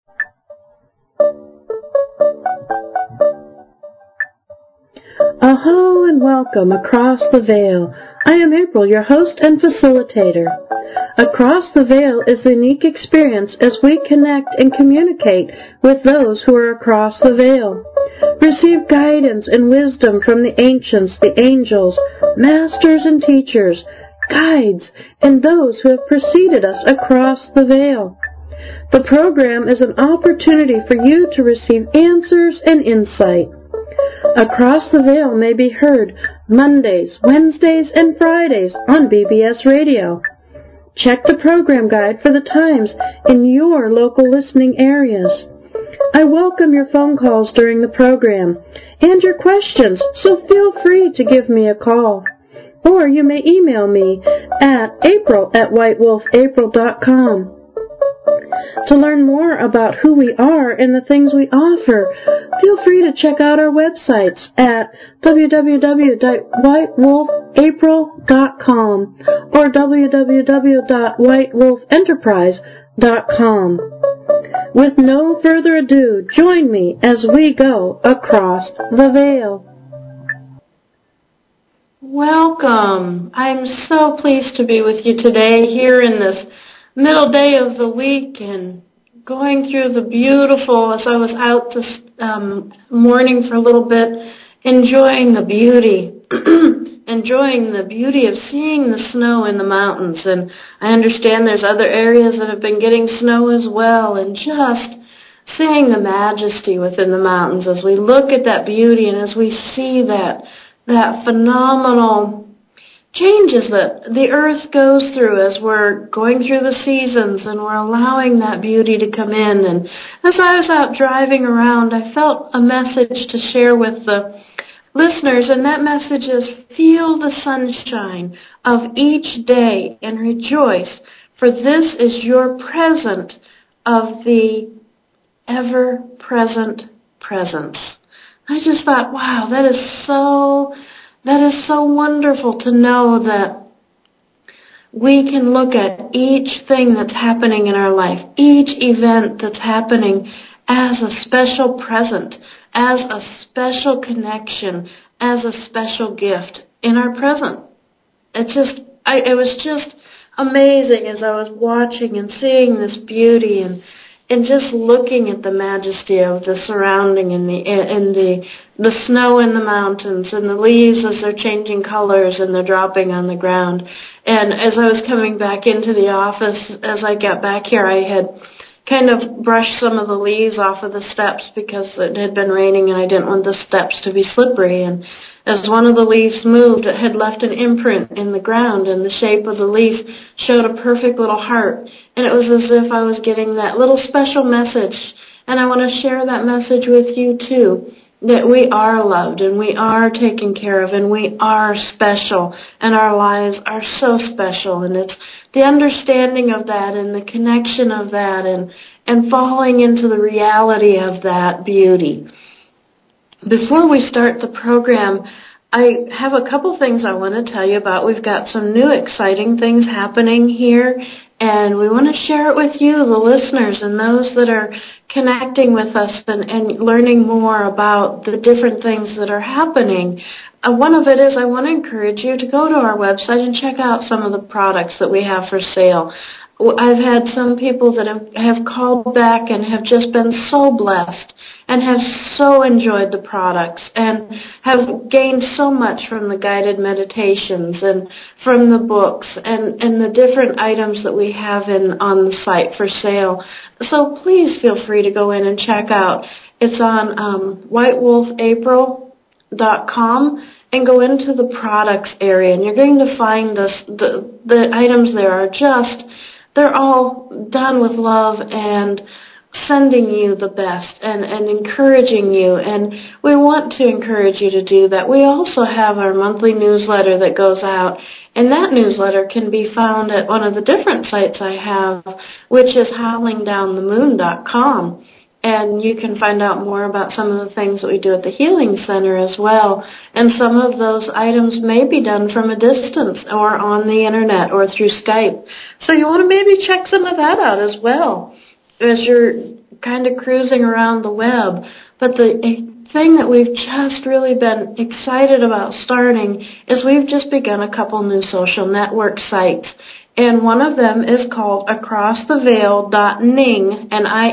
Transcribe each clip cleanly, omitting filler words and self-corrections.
Aho and welcome across the veil. I am April, your host and facilitator. Across the Veil is a unique experience as we connect and communicate with those who are across the veil. Receive guidance and wisdom from the ancients, the angels, masters and teachers, guides, and those who have preceded us across the veil. The program is an opportunity for you to receive answers and insight. Across the Veil may be heard Mondays, Wednesdays, and Fridays on BBS Radio. Check the program guide for the times in your local listening areas. I welcome your phone calls during the program and your questions, so feel free to give me a call. Or you may email me at april@whitewolfapril.com. To learn more about who we are and the things we offer, feel free to check out our websites at www.whitewolfapril.com or www.whitewolfenterprise.com. With no further ado, join me as we go across the veil. Welcome. I'm so pleased to be with you today here in this middle day of the week and going through the beautiful, as I was out this morning for a little bit, enjoying the beauty, enjoying the beauty of seeing the snow in the mountains. And I understand there's other areas that have been getting snow as well, and just seeing the majesty within the mountains as we look at that beauty and as we see that phenomenal changes that the earth goes through as we're going through the seasons and we're allowing that beauty to come in. And as I was out driving around, I felt a message to share with the listeners, and that message is feel the sunshine of each day and rejoice, for this is your present of the ever-present presence. I just thought, wow, that is so wonderful to know that we can look at each thing that's happening in our life, each event that's happening as a special present, as a special connection, as a special gift in our present. It was just amazing as I was watching and seeing this beauty and just looking at the majesty of the surrounding and the snow in the mountains and the leaves as they're changing colors and they're dropping on the ground. And as I was coming back into the office, as I got back here, I had kind of brushed some of the leaves off of the steps because it had been raining and I didn't want the steps to be slippery. And as one of the leaves moved, it had left an imprint in the ground, and the shape of the leaf showed a perfect little heart. And it was as if I was getting that little special message. And I want to share that message with you too, that we are loved and we are taken care of and we are special and our lives are so special. And it's the understanding of that and the connection of that and falling into the reality of that beauty. Before we start the program, I have a couple things I want to tell you about. We've got some new exciting things happening here, and we want to share it with you, the listeners, and those that are connecting with us and learning more about the different things that are happening. One of it is I want to encourage you to go to our website and check out some of the products that we have for sale. I've had some people that have called back and have just been so blessed and have so enjoyed the products and have gained so much from the guided meditations and from the books and the different items that we have on the site for sale. So please feel free to go in and check out. It's on whitewolfapril.com and go into the products area, and you're going to find the items there are just... they're all done with love and sending you the best and encouraging you. And we want to encourage you to do that. We also have our monthly newsletter that goes out. And that newsletter can be found at one of the different sites I have, which is howlingdownthemoon.com. And you can find out more about some of the things that we do at the Healing Center as well. And some of those items may be done from a distance or on the Internet or through Skype. So you want to maybe check some of that out as well as you're kind of cruising around the web. But the thing that we've just really been excited about starting is we've just begun a couple new social network sites. And one of them is called acrosstheveil.ning,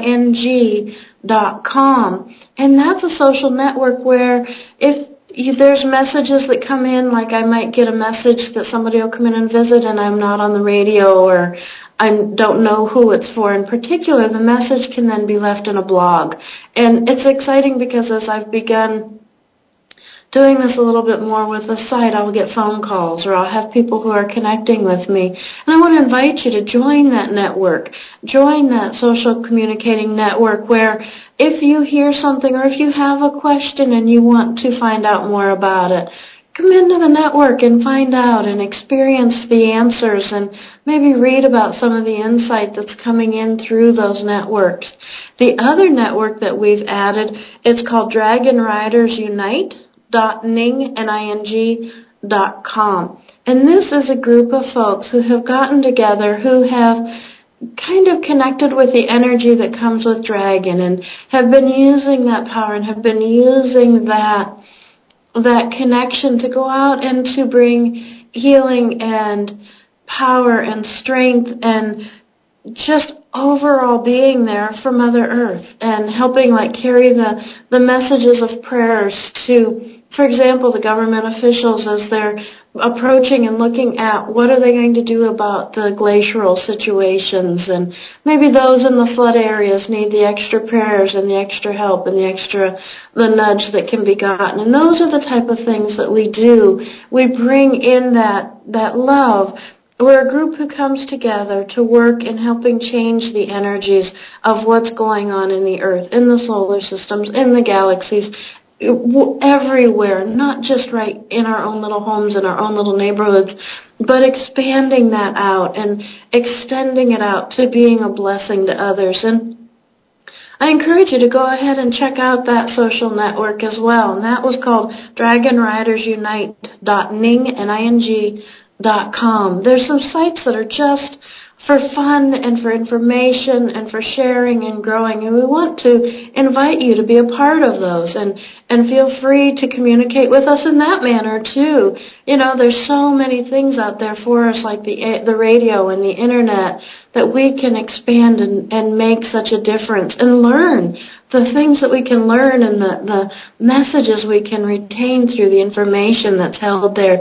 Ning.com. And that's a social network where if there's messages that come in, like I might get a message that somebody will come in and visit and I'm not on the radio or I don't know who it's for in particular, the message can then be left in a blog. And it's exciting because as I've begun doing this a little bit more with the site, I'll get phone calls or I'll have people who are connecting with me. And I want to invite you to join that network, join that social communicating network where if you hear something or if you have a question and you want to find out more about it, come into the network and find out and experience the answers and maybe read about some of the insight that's coming in through those networks. The other network that we've added, it's called Dragon Riders Unite. Ning.com. And this is a group of folks who have gotten together who have kind of connected with the energy that comes with dragon and have been using that power and have been using that connection to go out and to bring healing and power and strength and just overall being there for Mother Earth and helping carry the messages of prayers to, for example, the government officials as they're approaching and looking at what are they going to do about the glacial situations, and maybe those in the flood areas need the extra prayers and the extra help and the nudge that can be gotten. And those are the type of things that we do. We bring in that love. We're a group who comes together to work in helping change the energies of what's going on in the Earth, in the solar systems, in the galaxies, everywhere, not just right in our own little homes, in our own little neighborhoods, but expanding that out and extending it out to being a blessing to others. And I encourage you to go ahead and check out that social network as well. And that was called DragonRidersUnite.ning.com. There's some sites that are just for fun and for information and for sharing and growing, and we want to invite you to be a part of those and feel free to communicate with us in that manner too. There's so many things out there for us, like the radio and the internet, that we can expand and make such a difference and learn the things that we can learn and the messages we can retain through the information that's held there.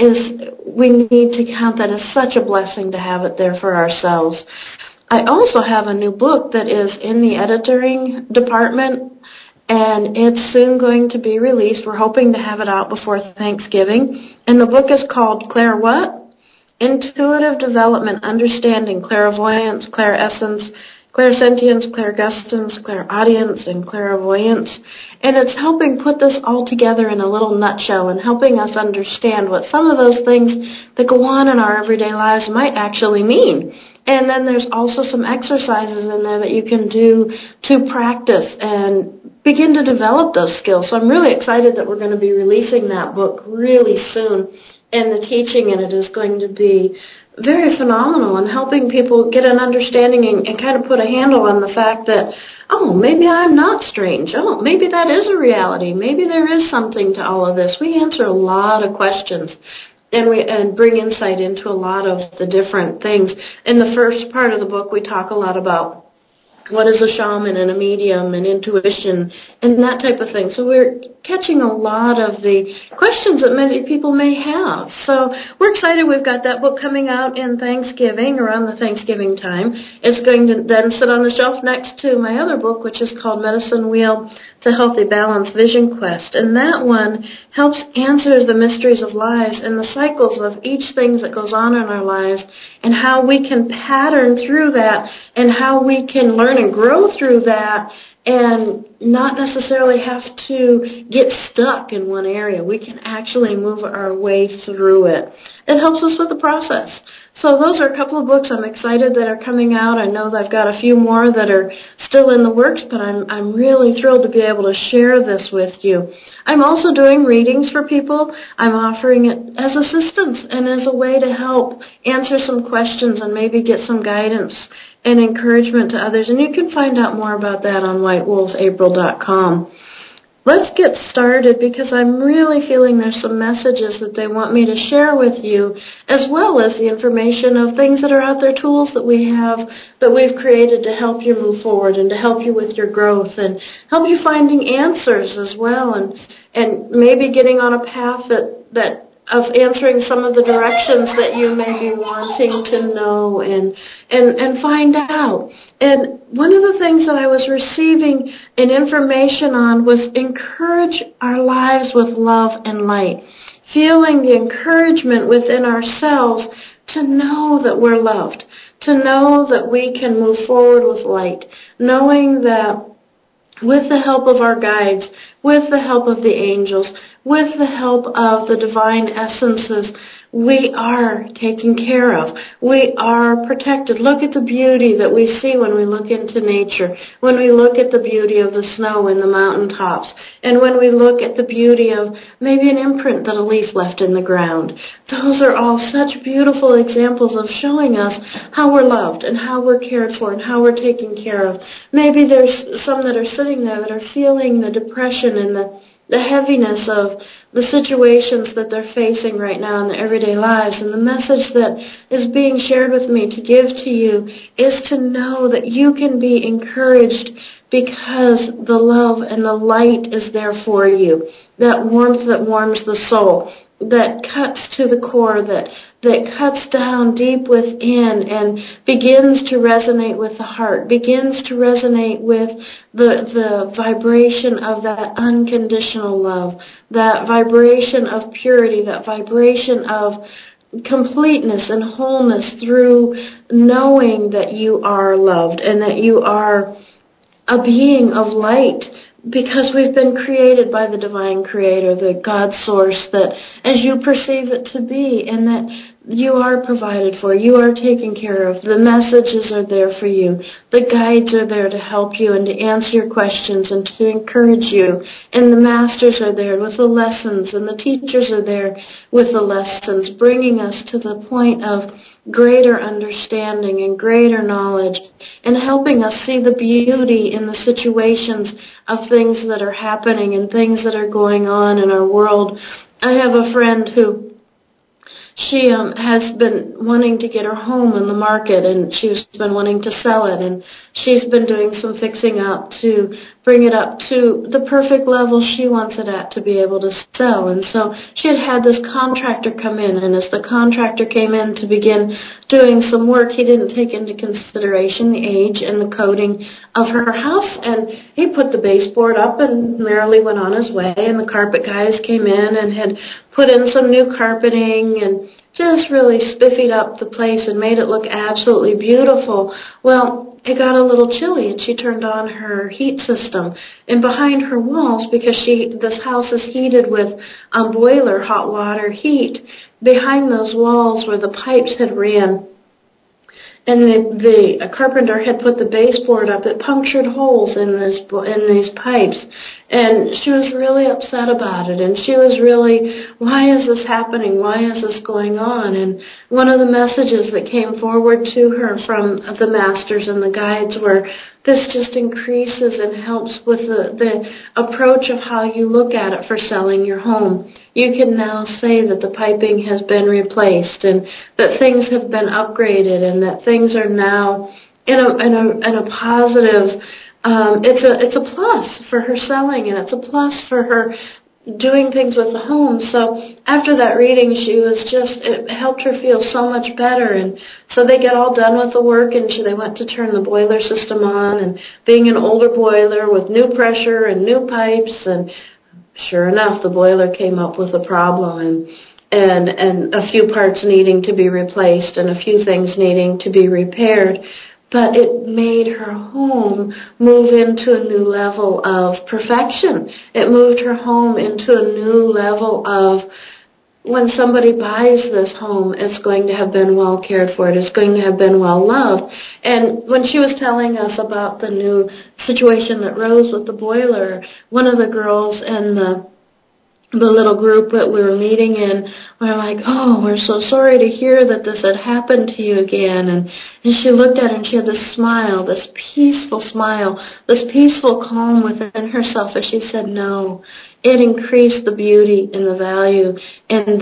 We need to count that as such a blessing to have it there for ourselves. I also have a new book that is in the editing department, and it's soon going to be released. We're hoping to have it out before Thanksgiving. And the book is called Clair what? Intuitive Development, Understanding Clairvoyance, Clairessence, Clairsentience, Clairgustance, Clairaudience, and Clairvoyance. And it's helping put this all together in a little nutshell and helping us understand what some of those things that go on in our everyday lives might actually mean. And then there's also some exercises in there that you can do to practice and begin to develop those skills. So I'm really excited that we're going to be releasing that book really soon. And the teaching in it is going to be very phenomenal in helping people get an understanding and kind of put a handle on the fact that, maybe I'm not strange. Maybe that is a reality. Maybe there is something to all of this. We answer a lot of questions and bring insight into a lot of the different things. In the first part of the book, we talk a lot about what is a shaman and a medium and intuition and that type of thing. So we're catching a lot of the questions that many people may have. So we're excited. We've got that book coming out in Thanksgiving, around the Thanksgiving time. It's going to then sit on the shelf next to my other book, which is called Medicine Wheel to Healthy Balance Vision Quest. And that one helps answer the mysteries of lives and the cycles of each thing that goes on in our lives and how we can pattern through that and how we can learn and grow through that and not necessarily have to get stuck in one area. We can actually move our way through it. It helps us with the process. So those are a couple of books I'm excited that are coming out. I know that I've got a few more that are still in the works, but I'm really thrilled to be able to share this with you. I'm also doing readings for people. I'm offering it as assistance and as a way to help answer some questions and maybe get some guidance and encouragement to others. And you can find out more about that on whitewolfapril.com. Let's get started because I'm really feeling there's some messages that they want me to share with you, as well as the information of things that are out there, tools that we have, that we've created to help you move forward and to help you with your growth and help you finding answers as well, and maybe getting on a path that of answering some of the directions that you may be wanting to know and find out. And one of the things that I was receiving an information on was encourage our lives with love and light. Feeling the encouragement within ourselves to know that we're loved, to know that we can move forward with light, knowing that with the help of our guides, with the help of the angels, with the help of the divine essences, we are taken care of. We are protected. Look at the beauty that we see when we look into nature, when we look at the beauty of the snow in the mountaintops, and when we look at the beauty of maybe an imprint that a leaf left in the ground. Those are all such beautiful examples of showing us how we're loved and how we're cared for and how we're taken care of. Maybe there's some that are sitting there that are feeling the depression and the heaviness of the situations that they're facing right now in their everyday lives. And the message that is being shared with me to give to you is to know that you can be encouraged because the love and the light is there for you. That warmth that warms the soul, that cuts to the core, that cuts down deep within and begins to resonate with the heart, begins to resonate with the vibration of that unconditional love, that vibration of purity, that vibration of completeness and wholeness through knowing that you are loved and that you are a being of light, because we've been created by the divine creator, the God source, that as you perceive it to be, and that you are provided for, you are taken care of. The messages are there for you. The guides are there to help you and to answer your questions and to encourage you. And the masters are there with the lessons, and the teachers are there with the lessons, bringing us to the point of greater understanding and greater knowledge, and helping us see the beauty in the situations of things that are happening and things that are going on in our world. I have a friend who she has been wanting to get her home on the market, and she's been wanting to sell it, and she's been doing some fixing up to bring it up to the perfect level she wants it at to be able to sell. And so she had this contractor come in, and as the contractor came in to begin doing some work, he didn't take into consideration the age and the coating of her house, and he put the baseboard up and merrily went on his way, and the carpet guys came in and had put in some new carpeting and just really spiffied up the place and made it look absolutely beautiful. Well, it got a little chilly, and she turned on her heat system. And behind her walls, because this house is heated with boiler hot water heat, behind those walls where the pipes had ran, and the carpenter had put the baseboard up, it punctured holes in these pipes. And she was really upset about it. And she was really, why is this happening? Why is this going on? And one of the messages that came forward to her from the masters and the guides were, this just increases and helps with the approach of how you look at it for selling your home. You can now say that the piping has been replaced and that things have been upgraded and that things are now in a positive. It's a plus for her selling, and it's a plus for her doing things with the home. So after that reading, it helped her feel so much better. And so they get all done with the work, and they went to turn the boiler system on, and being an older boiler with new pressure and new pipes, and sure enough, the boiler came up with a problem and a few parts needing to be replaced and a few things needing to be repaired. But it made her home move into a new level of perfection. It moved her home into a new level of when somebody buys this home, it's going to have been well cared for. It's going to have been well loved. And when she was telling us about the new situation that rose with the boiler, one of the girls in the little group that we were meeting in were like, oh, we're so sorry to hear that this had happened to you again. And she looked at her and she had this smile, this peaceful smile, this peaceful calm within herself as she said, no, it increased the beauty and the value and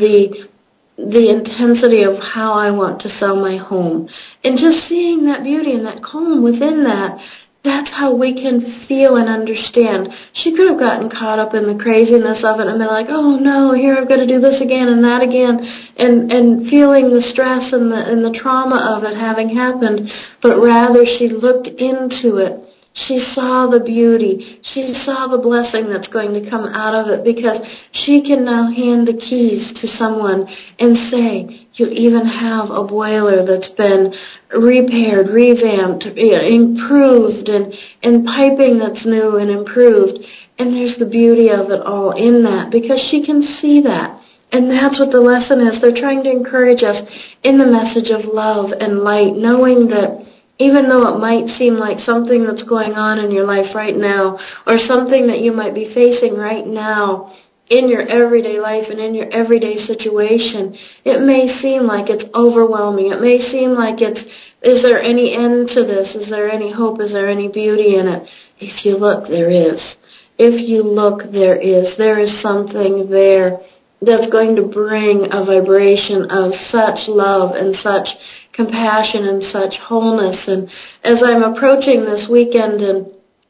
the intensity of how I want to sell my home. And just seeing that beauty and that calm within that, that's how we can feel and understand. She could have gotten caught up in the craziness of it and been like, oh no, here I've got to do this again and that again, and feeling the stress and the trauma of it having happened. But rather she looked into it. She saw the beauty. She saw the blessing that's going to come out of it because she can now hand the keys to someone and say, you even have a boiler that's been repaired, revamped, improved, and piping that's new and improved. And there's the beauty of it all in that because she can see that. And that's what the lesson is. They're trying to encourage us in the message of love and light, knowing that even though it might seem like something that's going on in your life right now or something that you might be facing right now in your everyday life and in your everyday situation, it may seem like it's overwhelming. It may seem like is there any end to this? Is there any hope? Is there any beauty in it? If you look, there is. If you look, there is. There is something there that's going to bring a vibration of such love and such compassion and such wholeness. And as I'm approaching this weekend, and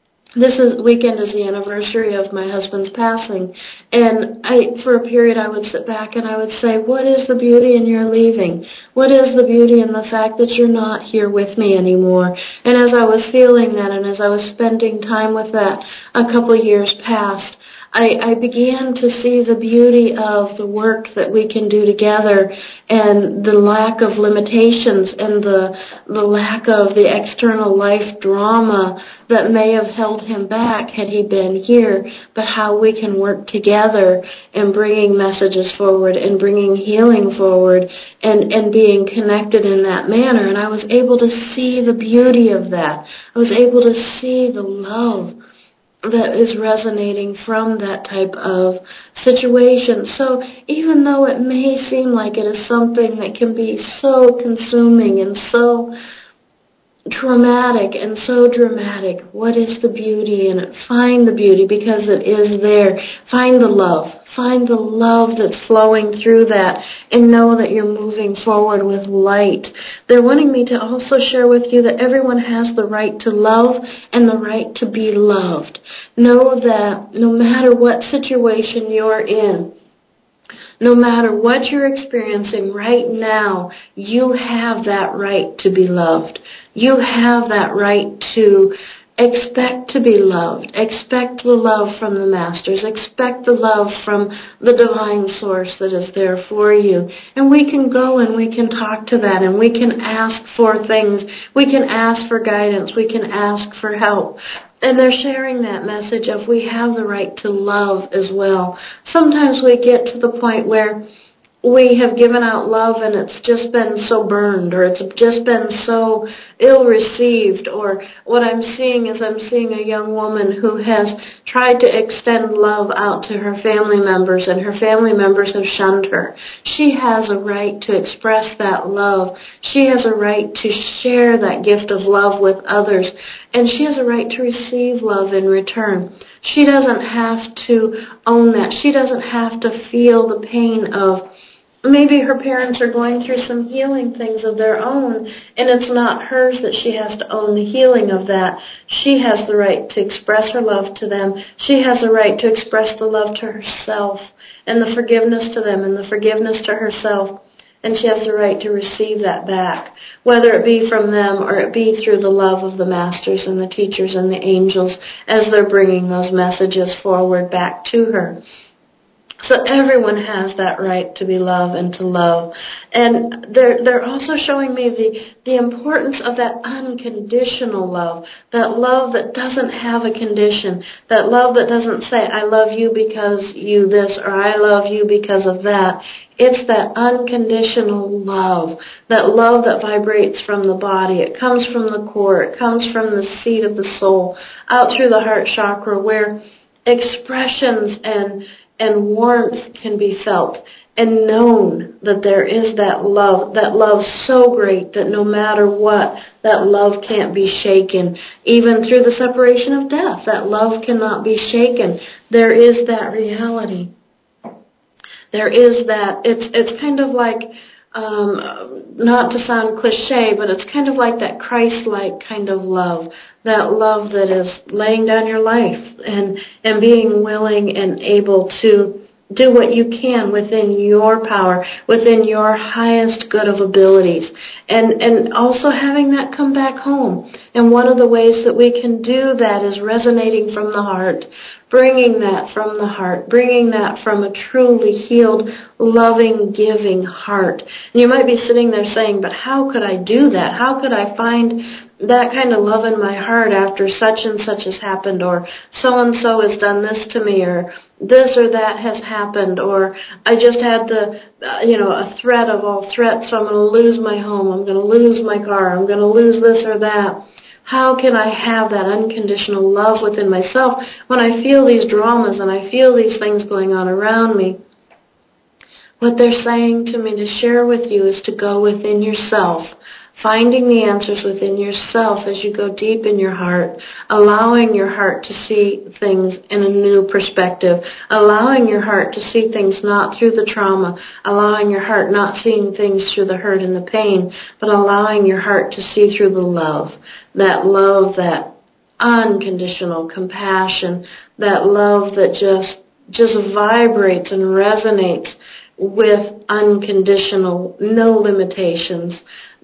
weekend is the anniversary of my husband's passing, and for a period I would sit back and I would say, what is the beauty in your leaving? What is the beauty in the fact that you're not here with me anymore? And as I was feeling that and as I was spending time with that a couple years past, I began to see the beauty of the work that we can do together and the lack of limitations and the lack of the external life drama that may have held him back had he been here, but how we can work together in bringing messages forward and bringing healing forward and being connected in that manner. And I was able to see the beauty of that. I was able to see the love that is resonating from that type of situation. So even though it may seem like it is something that can be so consuming and so traumatic and so dramatic, what is the beauty in it? Find the beauty because it is there. Find the love. Find the love that's flowing through that and know that you're moving forward with light. They're wanting me to also share with you that everyone has the right to love and the right to be loved. Know that no matter what situation you're in, no matter what you're experiencing right now, you have that right to be loved. You have that right to expect to be loved. Expect the love from the Masters. Expect the love from the divine source that is there for you. And we can go and we can talk to that and we can ask for things. We can ask for guidance. We can ask for help. And they're sharing that message of we have the right to love as well. Sometimes we get to the point where we have given out love and it's just been so burned or it's just been so ill-received, or what I'm seeing is I'm seeing a young woman who has tried to extend love out to her family members and her family members have shunned her. She has a right to express that love. She has a right to share that gift of love with others, and she has a right to receive love in return. She doesn't have to own that. She doesn't have to feel the pain of maybe her parents are going through some healing things of their own, and it's not hers that she has to own the healing of that. She has the right to express her love to them. She has the right to express the love to herself and the forgiveness to them and the forgiveness to herself. And she has the right to receive that back, whether it be from them or it be through the love of the Masters and the teachers and the angels as they're bringing those messages forward back to her. So everyone has that right to be loved and to love. And they're also showing me the importance of that unconditional love, that love that doesn't have a condition, that love that doesn't say, I love you because you this, or I love you because of that. It's that unconditional love, that love that vibrates from the body. It comes from the core. It comes from the seat of the soul, out through the heart chakra, where expressions and warmth can be felt and known that there is that love so great that no matter what, that love can't be shaken. Even through the separation of death, that love cannot be shaken. There is that reality. There is that, it's kind of like, not to sound cliche, but it's kind of like that Christ-like kind of love, that love that is laying down your life and being willing and able to do what you can within your power, within your highest good of abilities, and also having that come back home. And one of the ways that we can do that is resonating from the heart, bringing that from the heart, bringing that from a truly healed, loving, giving heart. And you might be sitting there saying, but how could I do that? How could I find that kind of love in my heart after such and such has happened, or so-and-so has done this to me, or this or that has happened, or I just had a threat of all threats, so I'm going to lose my home, I'm going to lose my car, I'm going to lose this or that. How can I have that unconditional love within myself when I feel these dramas and I feel these things going on around me? What they're saying to me to share with you is to go within yourself, finding the answers within yourself as you go deep in your heart, allowing your heart to see things in a new perspective, allowing your heart to see things not through the trauma, allowing your heart not seeing things through the hurt and the pain, but allowing your heart to see through the love, that unconditional compassion, that love that just vibrates and resonates with unconditional, no limitations,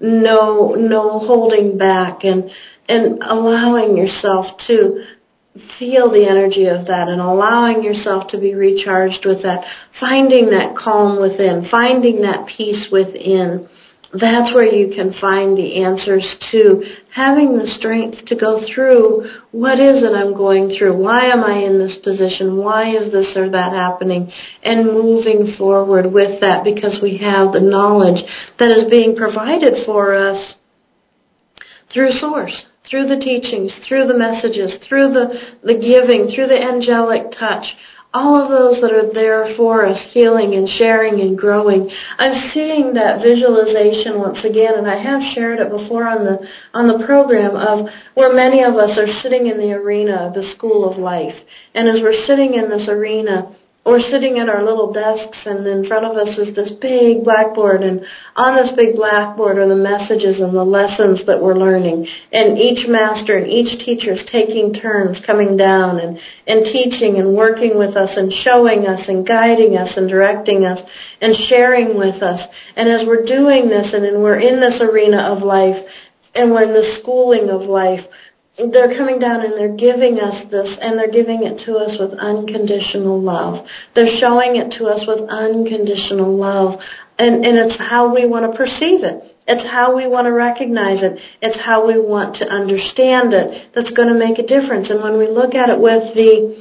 no holding back, and allowing yourself to feel the energy of that and allowing yourself to be recharged with that, finding that calm within, finding that peace within. That's where you can find the answers to having the strength to go through what is it I'm going through, why am I in this position, why is this or that happening, and moving forward with that because we have the knowledge that is being provided for us through Source, through the teachings, through the messages, through the giving, through the angelic touch. All of those that are there for us, healing and sharing and growing. I'm seeing that visualization once again, and I have shared it before on the program, of where many of us are sitting in the arena of the school of life. And as we're sitting in this arena, we're sitting at our little desks, and in front of us is this big blackboard, and on this big blackboard are the messages and the lessons that we're learning. And each master and each teacher is taking turns coming down and teaching and working with us and showing us and guiding us and directing us and sharing with us. And as we're doing this and we're in this arena of life and we're in the schooling of life, they're coming down and they're giving us this, and they're giving it to us with unconditional love. They're showing it to us with unconditional love. And it's how we want to perceive it. It's how we want to recognize it. It's how we want to understand it that's going to make a difference. And when we look at it with the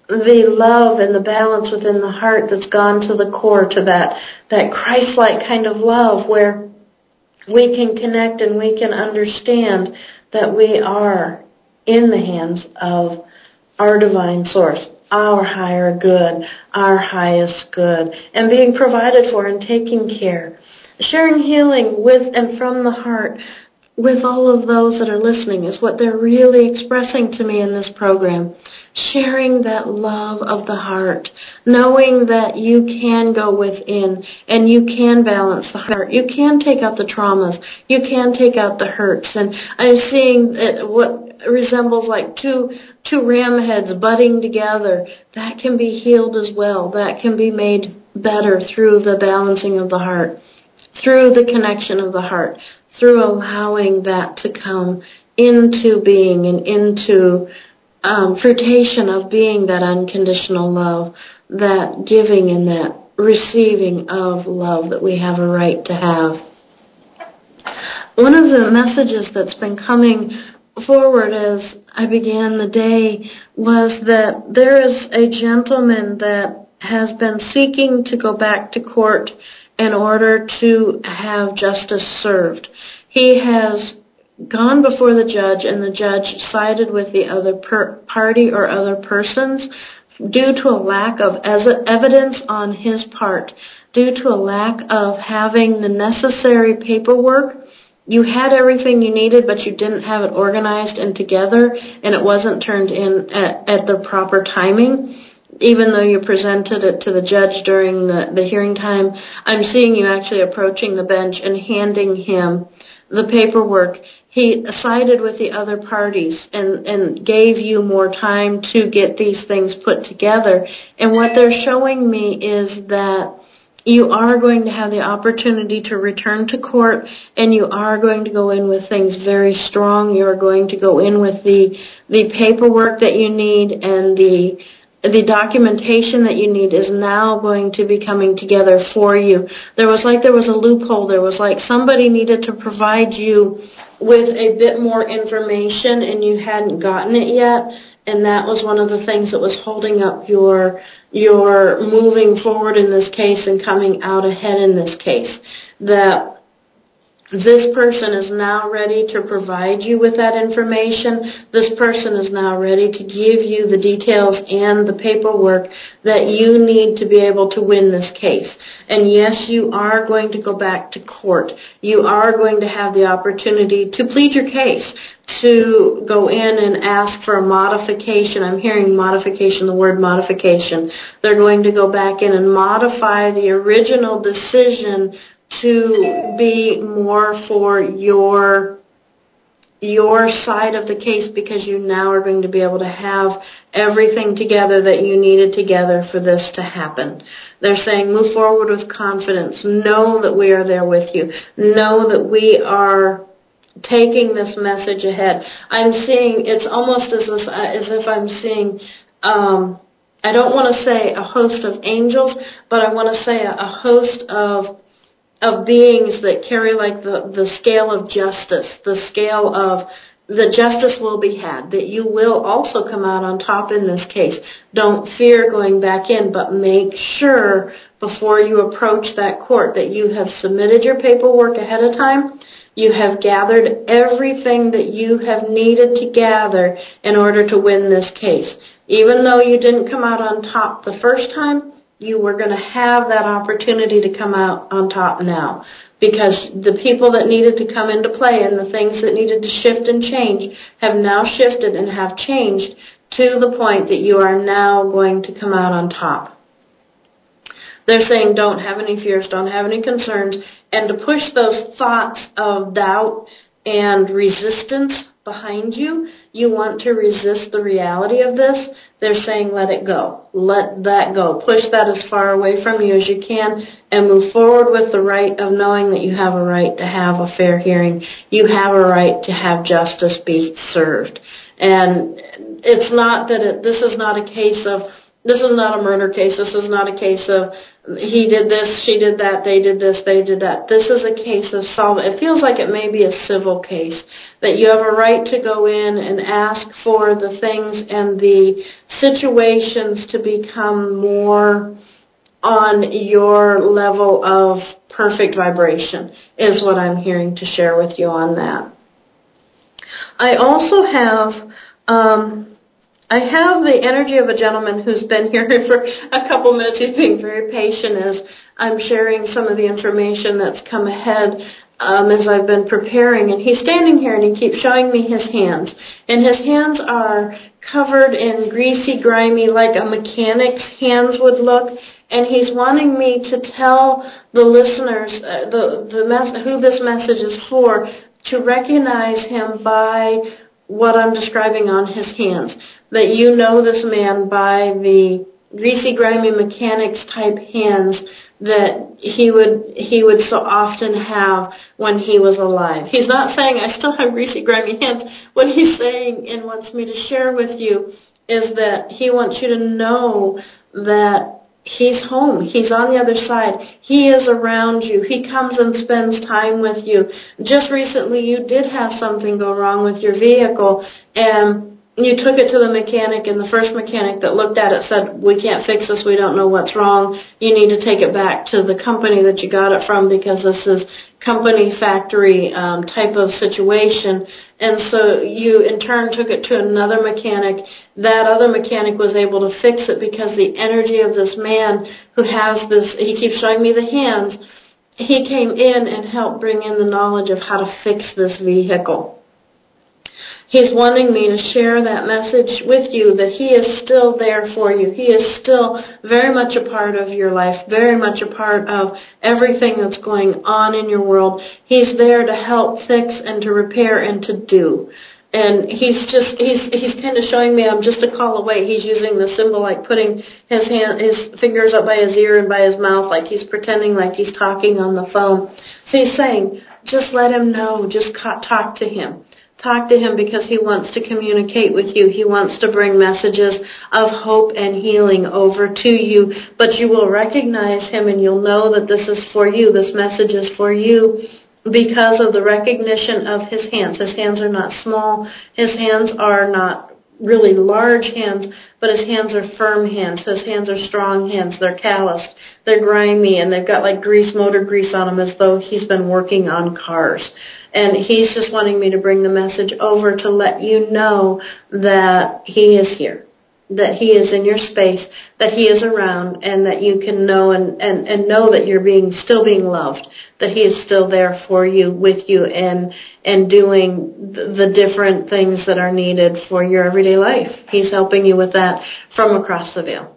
love and the balance within the heart that's gone to the core, to that Christ-like kind of love where we can connect and we can understand that we are in the hands of our divine source, our higher good, our highest good, and being provided for and taking care. Sharing healing with and from the heart with all of those that are listening is what they're really expressing to me in this program. Sharing that love of the heart, knowing that you can go within and you can balance the heart. You can take out the traumas. You can take out the hurts. And I'm seeing what resembles like two ram heads butting together. That can be healed as well. That can be made better through the balancing of the heart, through the connection of the heart, through allowing that to come into being and into fruition of being that unconditional love, that giving and that receiving of love that we have a right to have. One of the messages that's been coming forward as I began the day was that there is a gentleman that has been seeking to go back to court in order to have justice served. He has gone before the judge, and the judge sided with the other party or other persons due to a lack of evidence on his part, due to a lack of having the necessary paperwork. You had everything you needed, but you didn't have it organized and together, and it wasn't turned in at the proper timing. Even though you presented it to the judge during the hearing time, I'm seeing you actually approaching the bench and handing him the paperwork. He sided with the other parties and gave you more time to get these things put together. And what they're showing me is that you are going to have the opportunity to return to court, and you are going to go in with things very strong. You are going to go in with the paperwork that you need, and the documentation that you need is now going to be coming together for you. There was a loophole. There was like somebody needed to provide you with a bit more information, and you hadn't gotten it yet. And that was one of the things that was holding up your moving forward in this case and coming out ahead in this case. That this person is now ready to provide you with that information. This person is now ready to give you the details and the paperwork that you need to be able to win this case. And yes, you are going to go back to court. You are going to have the opportunity to plead your case, to go in and ask for a modification. I'm hearing modification, the word modification. They're going to go back in and modify the original decision to be more for your side of the case, because you now are going to be able to have everything together that you needed together for this to happen. They're saying move forward with confidence. Know that we are there with you. Know that we are taking this message ahead. I'm seeing, it's almost as if I'm seeing, I don't want to say a host of angels, but I want to say a host of beings that carry like the scale of justice, the scale of the justice will be had, that you will also come out on top in this case. Don't fear going back in, but make sure before you approach that court that you have submitted your paperwork ahead of time. You have gathered everything that you have needed to gather in order to win this case. Even though you didn't come out on top the first time, you were going to have that opportunity to come out on top now, because the people that needed to come into play and the things that needed to shift and change have now shifted and have changed to the point that you are now going to come out on top. They're saying don't have any fears, don't have any concerns, and to push those thoughts of doubt and resistance behind you, you want to resist the reality of this. They're saying let it go. Let that go. Push that as far away from you as you can and move forward with the right of knowing that you have a right to have a fair hearing. You have a right to have justice be served. And it's not that this is not a case of, this is not a murder case. This is not a case of he did this, she did that, they did this, they did that. This is a case of solving. It feels like it may be a civil case, that you have a right to go in and ask for the things and the situations to become more on your level of perfect vibration, is what I'm hearing to share with you on that. I also have I have the energy of a gentleman who's been here for a couple minutes. He's being very patient as I'm sharing some of the information that's come ahead as I've been preparing. And he's standing here and he keeps showing me his hands. And his hands are covered in greasy, grimy, like a mechanic's hands would look. And he's wanting me to tell the listeners who this message is for, to recognize him by what I'm describing on his hands. That you know this man by the greasy, grimy mechanics type hands that he would so often have when he was alive. He's not saying, I still have greasy, grimy hands. What he's saying and wants me to share with you is that he wants you to know that he's home. He's on the other side. He is around you. He comes and spends time with you. Just recently you did have something go wrong with your vehicle, and you took it to the mechanic, and the first mechanic that looked at it said, we can't fix this, we don't know what's wrong, you need to take it back to the company that you got it from because this is company factory type of situation. And so you in turn took it to another mechanic. That other mechanic was able to fix it because the energy of this man who has this, he keeps showing me the hands, he came in and helped bring in the knowledge of how to fix this vehicle. He's wanting me to share that message with you, that he is still there for you. He is still very much a part of your life, very much a part of everything that's going on in your world. He's there to help fix and to repair and to do. And he's kind of showing me I'm just a call away. He's using the symbol like putting his fingers up by his ear and by his mouth, like he's pretending like he's talking on the phone. So he's saying, just let him know, just talk to him. Talk to him because he wants to communicate with you. He wants to bring messages of hope and healing over to you. But you will recognize him and you'll know that this is for you. This message is for you because of the recognition of his hands. His hands are not small. His hands are not really large hands, but his hands are firm hands. His hands are strong hands. They're calloused. They're grimy, and they've got like motor grease on them as though he's been working on cars. And he's just wanting me to bring the message over to let you know that he is here, that he is in your space, that he is around, and that you can know and know that you're still being loved, that he is still there for you, with you, and doing the different things that are needed for your everyday life. He's helping you with that from across the veil.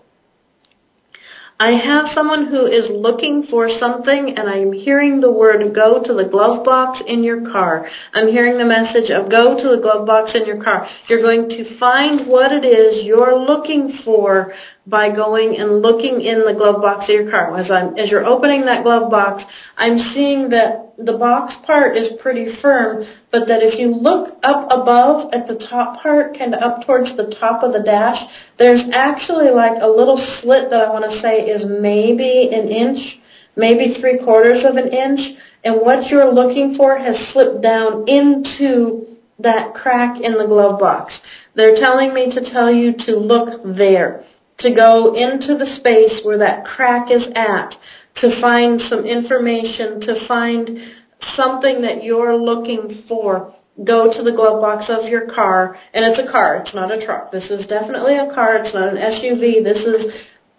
I have someone who is looking for something, and I'm hearing the word go to the glove box in your car. I'm hearing the message of go to the glove box in your car. You're going to find what it is you're looking for by going and looking in the glove box of your car. As you're opening that glove box, I'm seeing that the box part is pretty firm, but that if you look up above at the top part, kind of up towards the top of the dash, there's actually like a little slit that I want to say is maybe an inch, maybe 3/4 of an inch, and what you're looking for has slipped down into that crack in the glove box. They're telling me to tell you to look there, to go into the space where that crack is at, to find some information, to find something that you're looking for. Go to the glove box of your car, and it's a car, it's not a truck. This is definitely a car, it's not an SUV, this is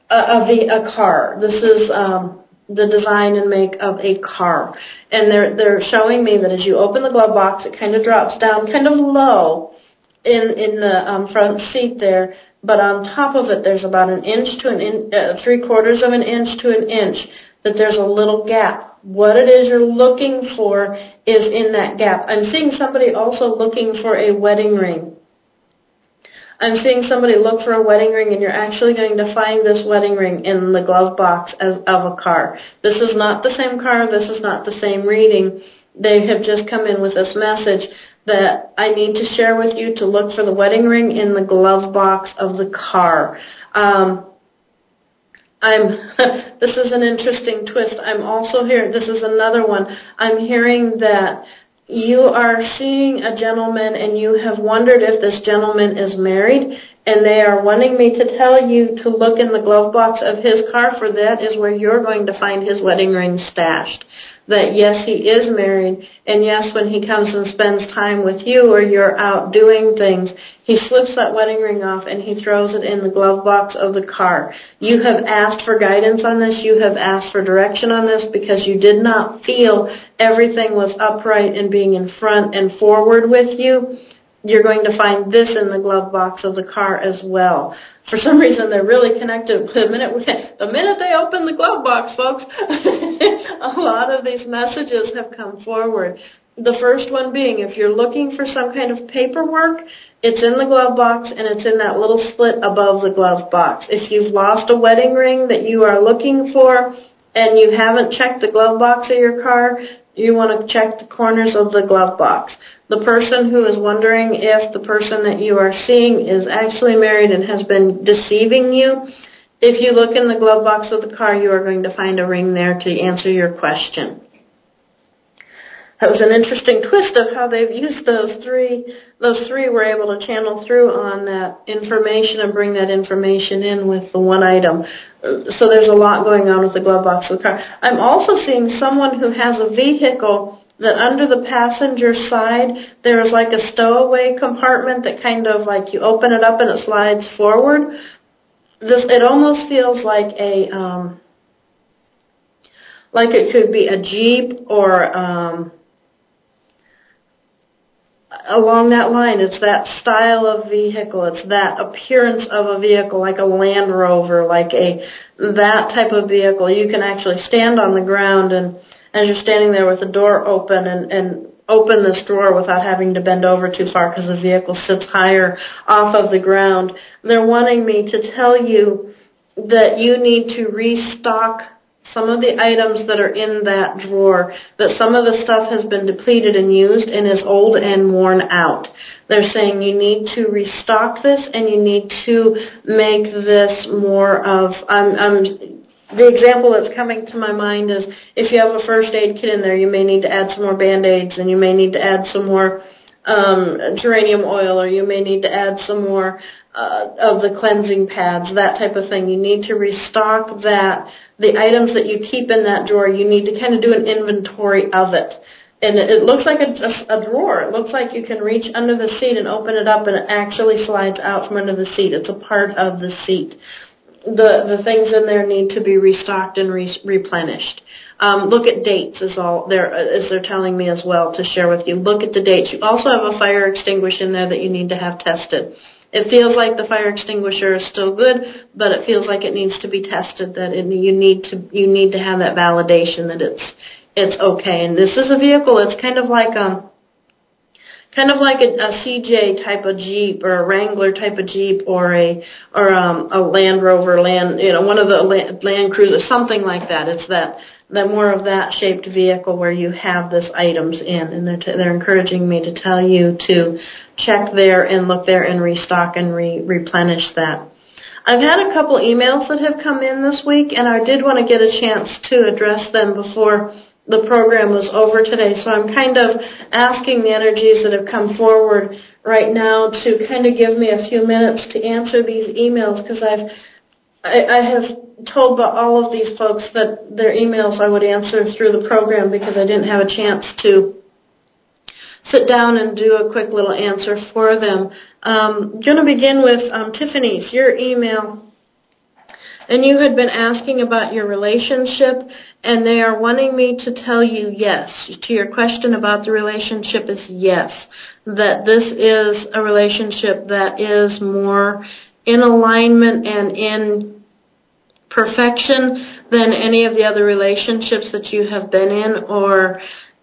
a car. This is the design and make of a car. And they're showing me that as you open the glove box, it kind of drops down kind of low in the front seat there, but on top of it there's about an inch to 3/4 of an inch to an inch that there's a little gap. What it is you're looking for is in that gap. I'm seeing somebody also looking for a wedding ring. I'm seeing somebody look for a wedding ring, and you're actually going to find this wedding ring in the glove box of a car. This is not the same car. This is not the same reading. They have just come in with this message that I need to share with you to look for the wedding ring in the glove box of the car. This is an interesting twist. I'm also here, this is another one. I'm hearing that you are seeing a gentleman and you have wondered if this gentleman is married, and they are wanting me to tell you to look in the glove box of his car, for that is where you're going to find his wedding ring stashed. That yes, he is married, and yes, when he comes and spends time with you or you're out doing things, he slips that wedding ring off and he throws it in the glove box of the car. You have asked for guidance on this, you have asked for direction on this because you did not feel everything was upright and being in front and forward with you. You're going to find this in the glove box of the car as well. For some reason, they're really connected. The minute they open the glove box, folks, a lot of these messages have come forward. The first one being, if you're looking for some kind of paperwork, it's in the glove box and it's in that little slit above the glove box. If you've lost a wedding ring that you are looking for, and you haven't checked the glove box of your car, you want to check the corners of the glove box. The person who is wondering if the person that you are seeing is actually married and has been deceiving you, if you look in the glove box of the car, you are going to find a ring there to answer your question. That was an interesting twist of how they've used those three. Those three were able to channel through on that information and bring that information in with the one item. So there's a lot going on with the glove box of the car. I'm also seeing someone who has a vehicle that under the passenger side, there is like a stowaway compartment that kind of like you open it up and it slides forward. It almost feels like like it could be a Jeep or along that line. It's that style of vehicle. It's that appearance of a vehicle, like a Land Rover, like that type of vehicle. You can actually stand on the ground, and as you're standing there with the door open and open this drawer without having to bend over too far because the vehicle sits higher off of the ground. They're wanting me to tell you that you need to restock some of the items that are in that drawer, that some of the stuff has been depleted and used and is old and worn out. They're saying you need to restock this and you need to make this more of, the example that's coming to my mind is if you have a first aid kit in there, you may need to add some more Band-Aids and you may need to add some more geranium oil, or you may need to add some more of the cleansing pads, that type of thing. You need to restock that. The items that you keep in that drawer, you need to kind of do an inventory of it. And it looks like a drawer. It looks like you can reach under the seat and open it up, and it actually slides out from under the seat. It's a part of the seat. The things in there need to be restocked and replenished. Look at dates is all they're telling me as well to share with you. Look at the dates. You also have a fire extinguisher in there that you need to have tested. It feels like the fire extinguisher is still good, but it feels like it needs to be tested. That you need to have that validation that it's okay. And this is a vehicle. It's kind of like a CJ type of Jeep or a Wrangler type of Jeep or a Land Rover, one of the Land Cruisers, something like that. It's the more of that shaped vehicle where you have this items in, and they're encouraging me to tell you to check there and look there and restock and replenish that. I've had a couple emails that have come in this week, and I did want to get a chance to address them before the program was over today, so I'm kind of asking the energies that have come forward right now to kind of give me a few minutes to answer these emails, because I have told all of these folks that their emails I would answer through the program because I didn't have a chance to sit down and do a quick little answer for them. I'm going to begin with Tiffany's, your email. And you had been asking about your relationship, and they are wanting me to tell you yes. To your question about the relationship is yes, that this is a relationship that is more in alignment and in perfection than any of the other relationships that you have been in, or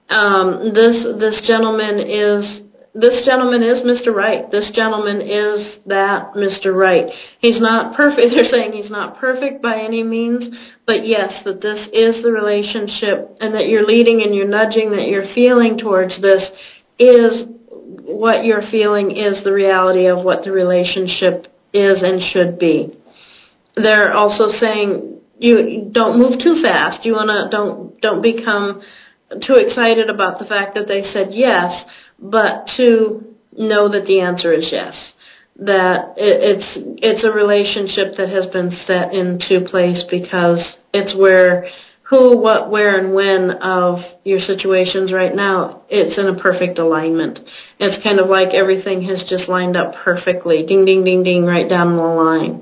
this gentleman is Mr. Right. This gentleman is that Mr. Right. He's not perfect. They're saying he's not perfect by any means, but yes, that this is the relationship, and that you're leading and you're nudging, that you're feeling towards this is what you're feeling is the reality of what the relationship is and should be. They're also saying you don't move too fast. You don't become too excited about the fact that they said yes, but to know that the answer is yes, that it's a relationship that has been set into place because it's where, who, what, where, and when of your situations right now, it's in a perfect alignment. It's kind of like everything has just lined up perfectly, ding, ding, ding, ding, right down the line.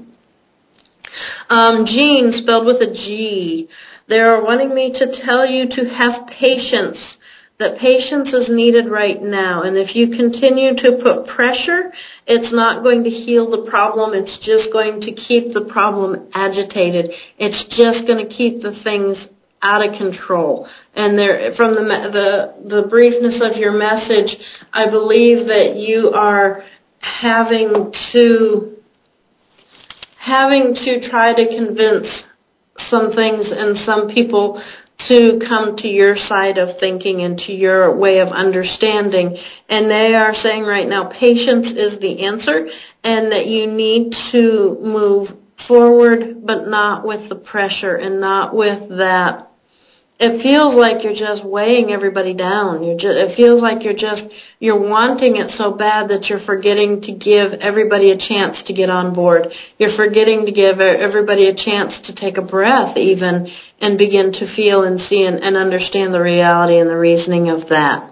Jean, spelled with a G. They are wanting me to tell you to have patience, that patience is needed right now. And if you continue to put pressure, it's not going to heal the problem. It's just going to keep the problem agitated. It's just going to keep the things out of control. And there, from the briefness of your message, I believe that you are having to try to convince some things and some people to come to your side of thinking and to your way of understanding. And they are saying right now patience is the answer, and that you need to move forward, but not with the pressure and not with that. It feels like you're just weighing everybody down. It feels like you're wanting it so bad that you're forgetting to give everybody a chance to get on board. You're forgetting to give everybody a chance to take a breath even and begin to feel and see and understand the reality and the reasoning of that.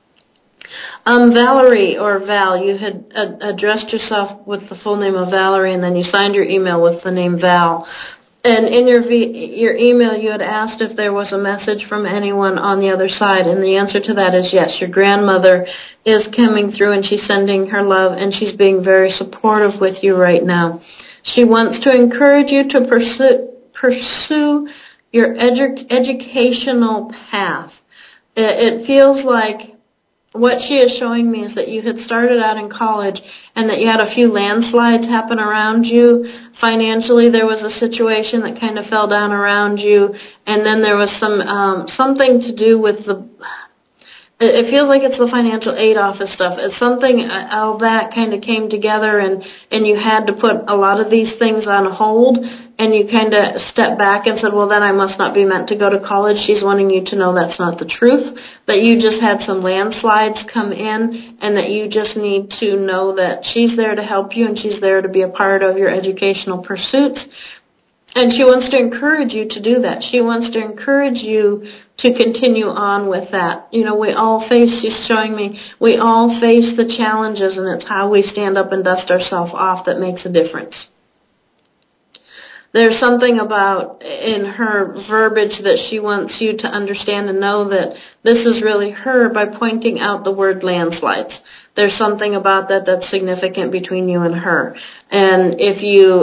Valerie, or Val, you had addressed yourself with the full name of Valerie, and then you signed your email with the name Val. And in your email, you had asked if there was a message from anyone on the other side, and the answer to that is yes. Your grandmother is coming through, and she's sending her love, and she's being very supportive with you right now. She wants to encourage you to pursue your educational path. It feels like what she is showing me is that you had started out in college and that you had a few landslides happen around you. Financially, there was a situation that kind of fell down around you, and then there was something to do with it feels like it's the financial aid office stuff. It's something, all that kind of came together, and you had to put a lot of these things on hold, and you kind of stepped back and said, well, then I must not be meant to go to college. She's wanting you to know that's not the truth, that you just had some landslides come in, and that you just need to know that she's there to help you, and she's there to be a part of your educational pursuits. And she wants to encourage you to do that. She wants to encourage you to continue on with that. You know, we all face, she's showing me, we all face the challenges, and it's how we stand up and dust ourselves off that makes a difference. There's something about in her verbiage that she wants you to understand and know that this is really her by pointing out the word landslides. There's something about that that's significant between you and her. And if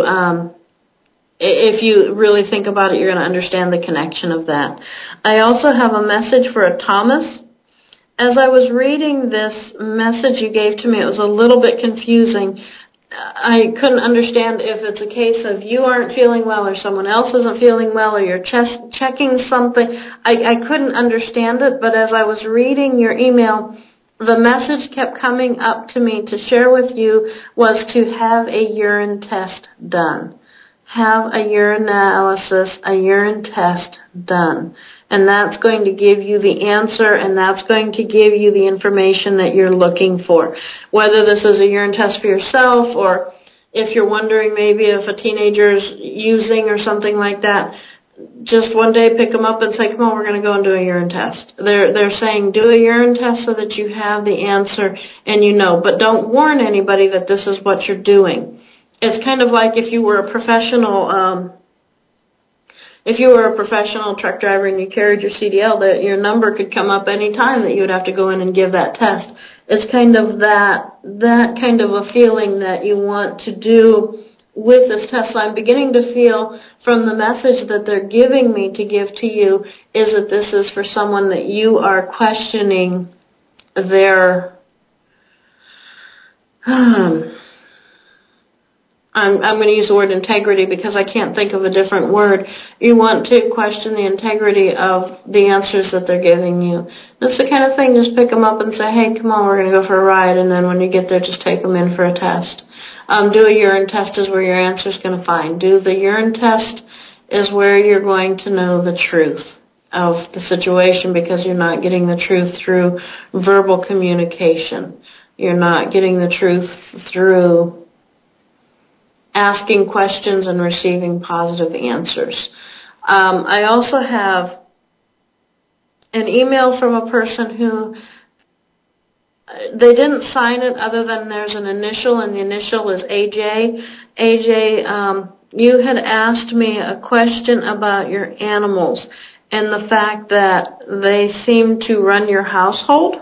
you really think about it, you're going to understand the connection of that. I also have a message for a Thomas. As I was reading this message you gave to me, it was a little bit confusing. I couldn't understand if it's a case of you aren't feeling well or someone else isn't feeling well or you're checking something. I couldn't understand it, but as I was reading your email, the message kept coming up to me to share with you was to have a urine test done. Have a urinalysis, a urine test done. And that's going to give you the answer, and that's going to give you the information that you're looking for. Whether this is a urine test for yourself, or if you're wondering maybe if a teenager's using or something like that, just one day pick them up and say, come on, we're going to go and do a urine test. They're saying do a urine test so that you have the answer and you know. But don't warn anybody that this is what you're doing. It's kind of like if you were a professional truck driver and you carried your CDL, that your number could come up any time that you would have to go in and give that test. It's kind of that kind of a feeling that you want to do with this test. So I'm beginning to feel from the message that they're giving me to give to you is that this is for someone that you are questioning their I'm going to use the word integrity because I can't think of a different word. You want to question the integrity of the answers that they're giving you. That's the kind of thing, just pick them up and say, hey, come on, we're going to go for a ride, and then when you get there, just take them in for a test. Do a urine test is where your answer is going to find. Do the urine test is where you're going to know the truth of the situation, because you're not getting the truth through verbal communication. You're not getting the truth through asking questions and receiving positive answers. I also have an email from a person who, they didn't sign it other than there's an initial, and the initial is AJ. AJ, you had asked me a question about your animals and the fact that they seem to run your household,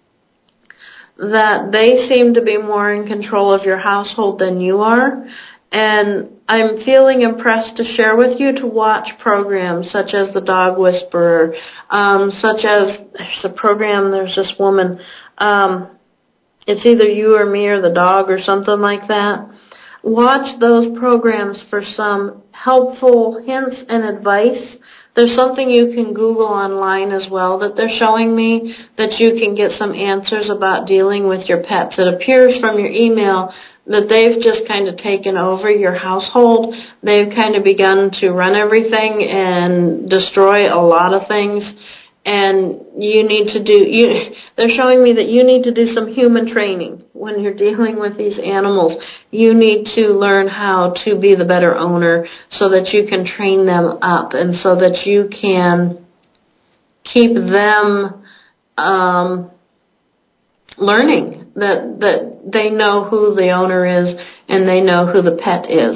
that they seem to be more in control of your household than you are. And I'm feeling impressed to share with you to watch programs such as The Dog Whisperer, such as, there's a program, there's this woman, it's either You or Me or the Dog or something like that. watch those programs for some helpful hints and advice. There's something you can Google online as well that they're showing me that you can get some answers about dealing with your pets. It appears from your email that they've just kind of taken over your household. They've kind of begun to run everything and destroy a lot of things. And they're showing me that you need to do some human training when you're dealing with these animals. You need to learn how to be the better owner so that you can train them up and so that you can keep them learning that they know who the owner is and they know who the pet is.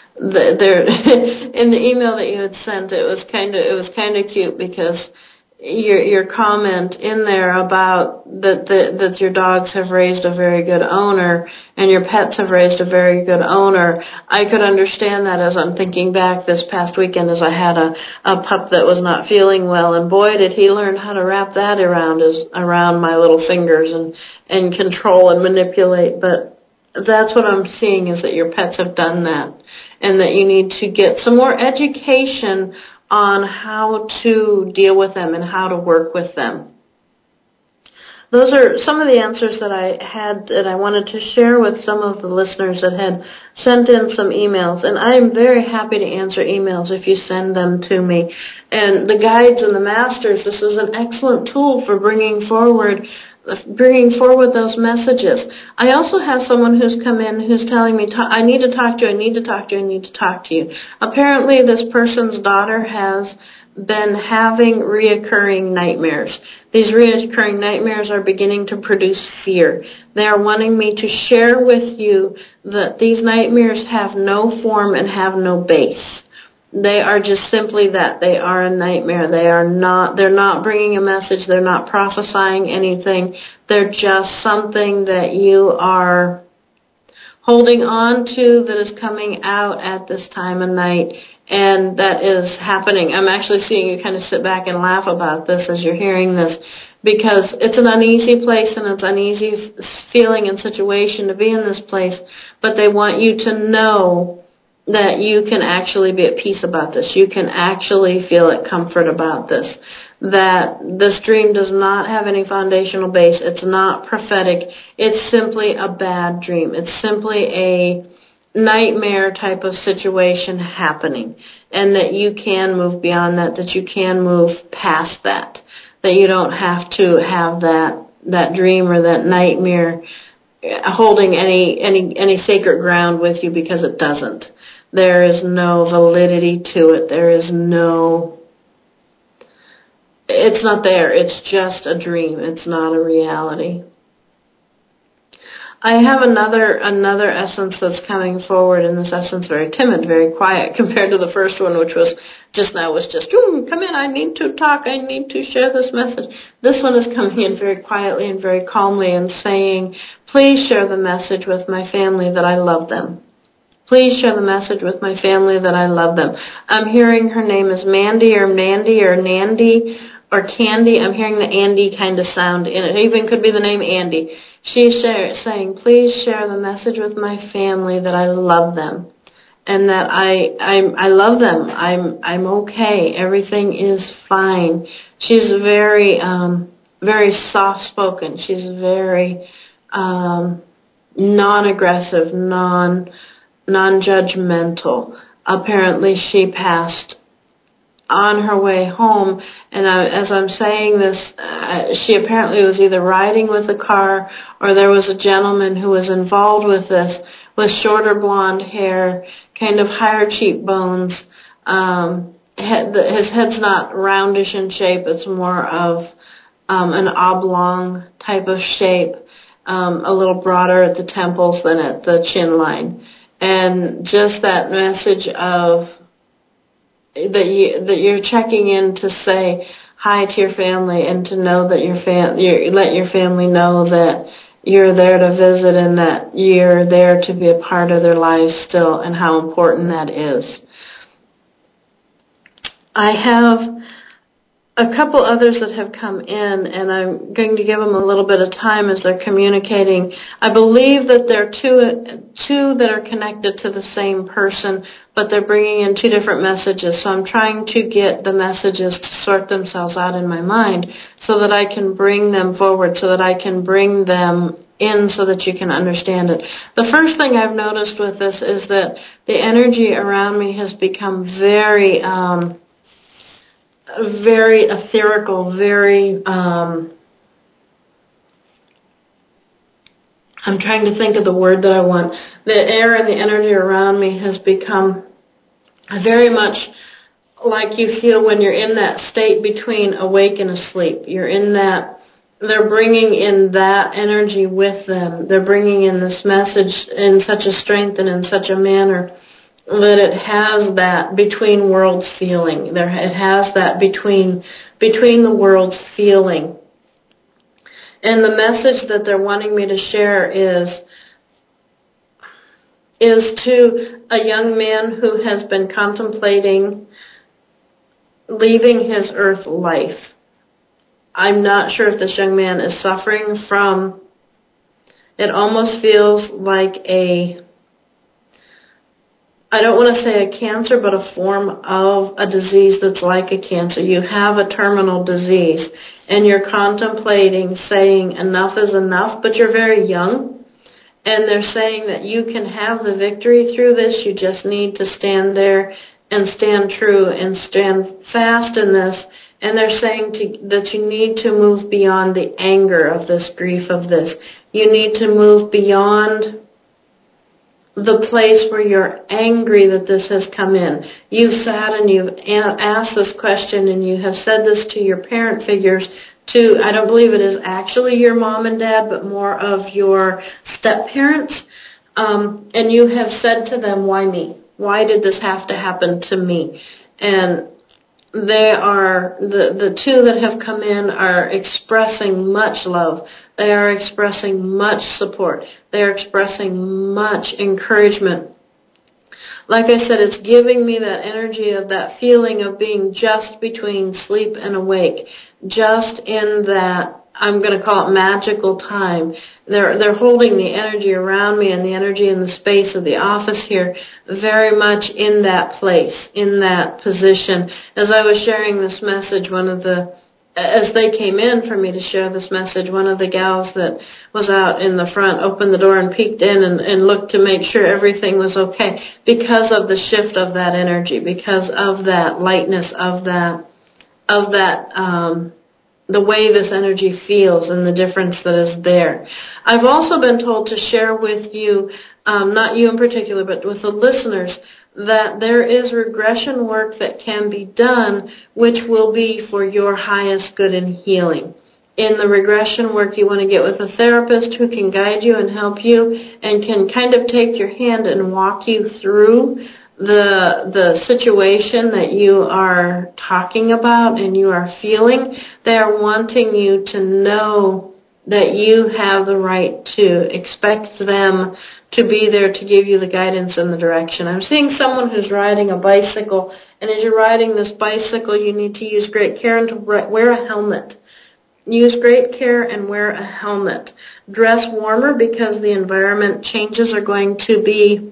In the email that you had sent, it was kind of cute because your comment in there about that your dogs have raised a very good owner and your pets have raised a very good owner. I could understand that as I'm thinking back this past weekend as I had a pup that was not feeling well, and boy did he learn how to wrap that around my little fingers and control and manipulate. But that's what I'm seeing, is that your pets have done that, and that you need to get some more education on how to deal with them and how to work with them. Those are some of the answers that I had that I wanted to share with some of the listeners that had sent in some emails. And I am very happy to answer emails if you send them to me. And the guides and the masters, this is an excellent tool for bringing forward those messages. I also have someone who's come in who's telling me, I need to talk to you, I need to talk to you, I need to talk to you. Apparently this person's daughter has been having reoccurring nightmares. These reoccurring nightmares are beginning to produce fear. They are wanting me to share with you that these nightmares have no form and have no base. They are just simply that. They are a nightmare. They're not bringing a message. They're not prophesying anything. They're just something that you are holding on to that is coming out at this time of night, and that is happening. I'm actually seeing you kind of sit back and laugh about this as you're hearing this, because it's an uneasy place and it's an uneasy feeling and situation to be in this place, but they want you to know that you can actually be at peace about this. You can actually feel at comfort about this. That this dream does not have any foundational base. It's not prophetic. It's simply a bad dream. It's simply a nightmare type of situation happening. And that you can move beyond that. That you can move past that. That you don't have to have that dream or that nightmare holding any sacred ground with you, because it doesn't. There is no validity to it. It's not there. It's just a dream. It's not a reality. I have another essence that's coming forward, and this essence very timid, very quiet compared to the first one, which was just come in, I need to talk, I need to share this message. This one is coming in very quietly and very calmly and saying, please share the message with my family that I love them. Please share the message with my family that I love them. I'm hearing her name is Mandy or Nandy or Nandy or Candy. I'm hearing the Andy kind of sound in it. It even could be the name Andy. She's saying, please share the message with my family that I love them and that I love them. I'm okay. Everything is fine. She's very very soft-spoken. She's very non-aggressive, non-judgmental. Apparently she passed on her way home, and as I'm saying this, she apparently was either riding with a car or there was a gentleman who was involved with this, with shorter blonde hair, kind of higher cheekbones. His head's not roundish in shape, it's more of an oblong type of shape, a little broader at the temples than at the chin line. And just that message of that you're checking in to say hi to your family and to know that let your family know that you're there to visit and that you're there to be a part of their lives still, and how important that is. I have a couple others that have come in, and I'm going to give them a little bit of time as they're communicating. I believe that there are two that are connected to the same person, but they're bringing in two different messages. So I'm trying to get the messages to sort themselves out in my mind so that I can bring them forward, so that I can bring them in so that you can understand it. The first thing I've noticed with this is that the energy around me has become very etherical, very, I'm trying to think of the word that I want. The air and the energy around me has become very much like you feel when you're in that state between awake and asleep. You're in that, they're bringing in that energy with them. They're bringing in this message in such a strength and in such a manner that it has that between worlds feeling. It has that between the worlds feeling. And the message that they're wanting me to share is to a young man who has been contemplating leaving his earth life. I'm not sure if this young man is suffering from, it almost feels like I don't want to say a cancer, but a form of a disease that's like a cancer. You have a terminal disease, and you're contemplating saying enough is enough, but you're very young, and they're saying that you can have the victory through this. You just need to stand there and stand true and stand fast in this, and they're saying that you need to move beyond the anger of this grief of this. You need to move beyond the place where you're angry that this has come in. You've sat and you've asked this question and you have said this to your parent figures, I don't believe it is actually your mom and dad, but more of your step-parents. And you have said to them, why me? Why did this have to happen to me? And they are, the two that have come in are expressing much love. They are expressing much support. They are expressing much encouragement. Like I said, it's giving me that energy of that feeling of being just between sleep and awake. Just in that, I'm going to call it magical time. They're holding the energy around me and the energy in the space of the office here very much in that place, in that position. As I was sharing this message, as they came in for me to share this message, one of the gals that was out in the front opened the door and peeked in and looked to make sure everything was okay because of the shift of that energy, because of that lightness, of that the way this energy feels and the difference that is there. I've also been told to share with you, not you in particular, but with the listeners, that there is regression work that can be done which will be for your highest good and healing. In the regression work, you want to get with a therapist who can guide you and help you and can kind of take your hand and walk you through the situation that you are talking about and you are feeling. They are wanting you to know that you have the right to expect them to be there to give you the guidance and the direction. I'm seeing someone who's riding a bicycle, and as you're riding this bicycle, you need to use great care and to wear a helmet. Use great care and wear a helmet. Dress warmer because the environment changes are going to be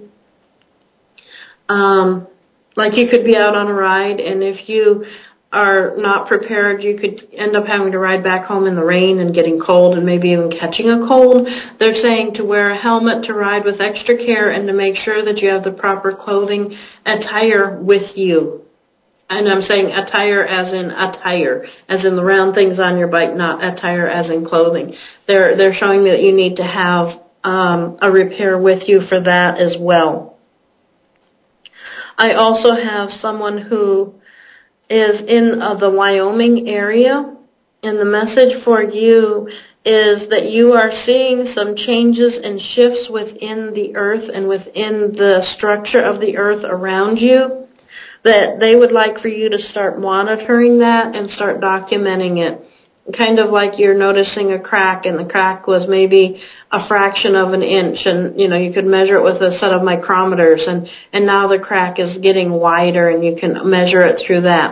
like you could be out on a ride, and if you are not prepared, you could end up having to ride back home in the rain and getting cold and maybe even catching a cold. They're saying to wear a helmet, to ride with extra care, and to make sure that you have the proper clothing, attire with you. And I'm saying attire, as in the round things on your bike, not attire as in clothing. They're showing that you need to have a repair with you for that as well. I also have someone who is in the Wyoming area, and the message for you is that you are seeing some changes and shifts within the earth and within the structure of the earth around you, that they would like for you to start monitoring that and start documenting it. Kind of like you're noticing a crack, and the crack was maybe a fraction of an inch, and you could measure it with a set of micrometers, and now the crack is getting wider and you can measure it through that.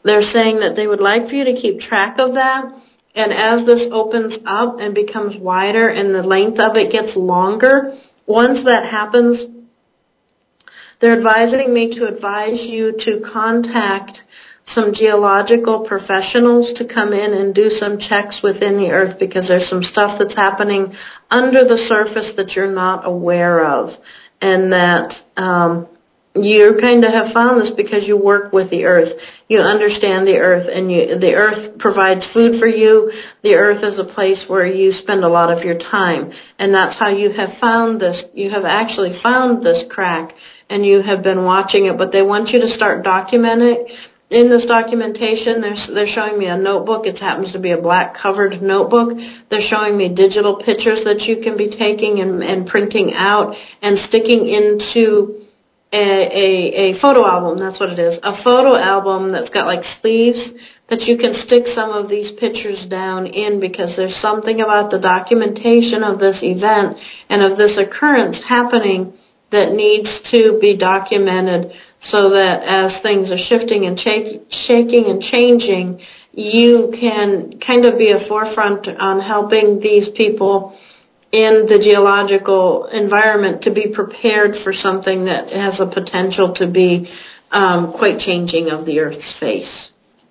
They're saying that they would like for you to keep track of that. And as this opens up and becomes wider and the length of it gets longer, once that happens, they're advising me to advise you to contact some geological professionals to come in and do some checks within the earth, because there's some stuff that's happening under the surface that you're not aware of. And that you kind of have found this because you work with the earth. You understand the earth, and the earth provides food for you. The earth is a place where you spend a lot of your time. And that's how you have found this. You have actually found this crack, and you have been watching it. But they want you to start documenting it. In this documentation, they're showing me a notebook. It happens to be a black covered notebook. They're showing me digital pictures that you can be taking and printing out and sticking into a photo album. That's what it is. A photo album that's got like sleeves that you can stick some of these pictures down in, because there's something about the documentation of this event and of this occurrence happening that needs to be documented, so that as things are shifting and shaking and changing, you can kind of be a forefront on helping these people in the geological environment to be prepared for something that has a potential to be quite changing of the Earth's face.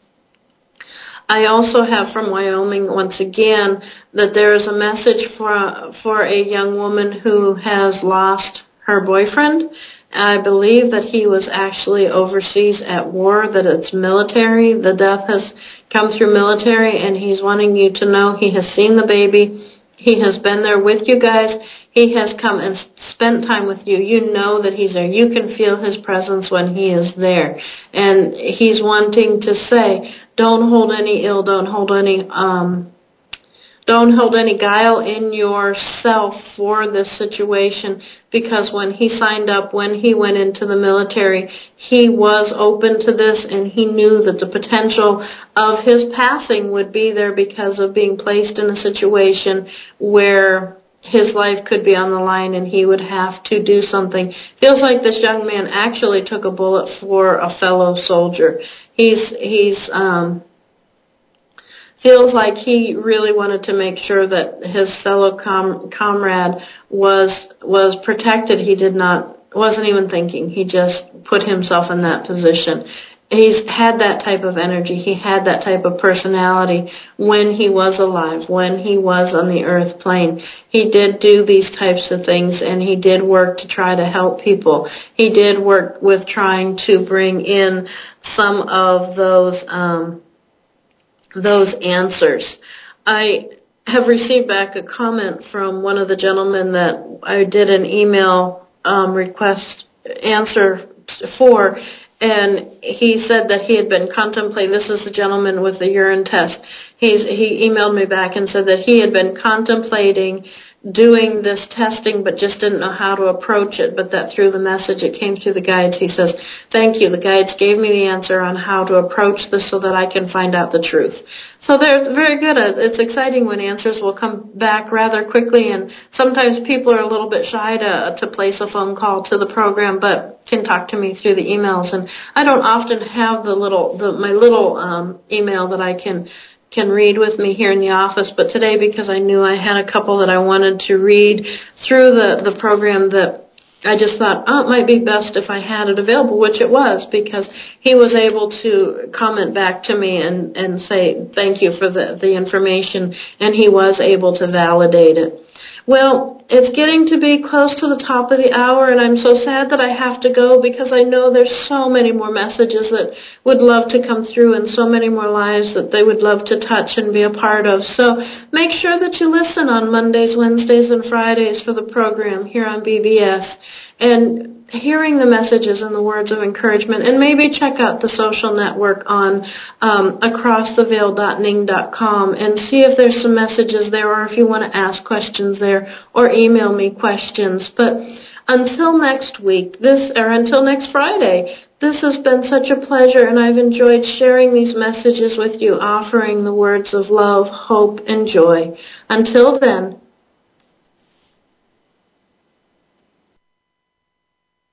I also have from Wyoming, once again, that there is a message for a young woman who has lost her boyfriend. I believe that he was actually overseas at war, that it's military. The death has come through military, and he's wanting you to know he has seen the baby. He has been there with you guys. He has come and spent time with you. You know that he's there. You can feel his presence when he is there. And he's wanting to say, don't hold any ill, don't hold any guile in yourself for this situation, because when he signed up, when he went into the military, he was open to this, and he knew that the potential of his passing would be there because of being placed in a situation where his life could be on the line and he would have to do something. Feels like this young man actually took a bullet for a fellow soldier. Feels like he really wanted to make sure that his fellow comrade was protected. He wasn't even thinking. He just put himself in that position. He's had that type of energy. He had that type of personality when he was alive, when he was on the earth plane. He did do these types of things, and he did work to try to help people. He did work with trying to bring in some of those answers. I have received back a comment from one of the gentlemen that I did an email request answer for, and he said that he had been contemplating, this is the gentleman with the urine test, he emailed me back and said that he had been contemplating doing this testing but just didn't know how to approach it, but that through the message it came through the guides. He says, thank you, the guides gave me the answer on how to approach this so that I can find out the truth. So they're very good at it. It's exciting when answers will come back rather quickly, and sometimes people are a little bit shy to place a phone call to the program, but can talk to me through the emails. And I don't often have my little email that I can read with me here in the office, but today, because I knew I had a couple that I wanted to read through the program, that I just thought, it might be best if I had it available, which it was, because he was able to comment back to me and say thank you for the information, and he was able to validate it. Well, it's getting to be close to the top of the hour, and I'm so sad that I have to go, because I know there's so many more messages that would love to come through, and so many more lives that they would love to touch and be a part of. So make sure that you listen on Mondays, Wednesdays, and Fridays for the program here on BBS, and hearing the messages and the words of encouragement, and maybe check out the social network on acrosstheveil.ning.com and see if there's some messages there, or if you want to ask questions there, or email me questions. But until next week, until next Friday, this has been such a pleasure, and I've enjoyed sharing these messages with you, offering the words of love, hope, and joy. Until then,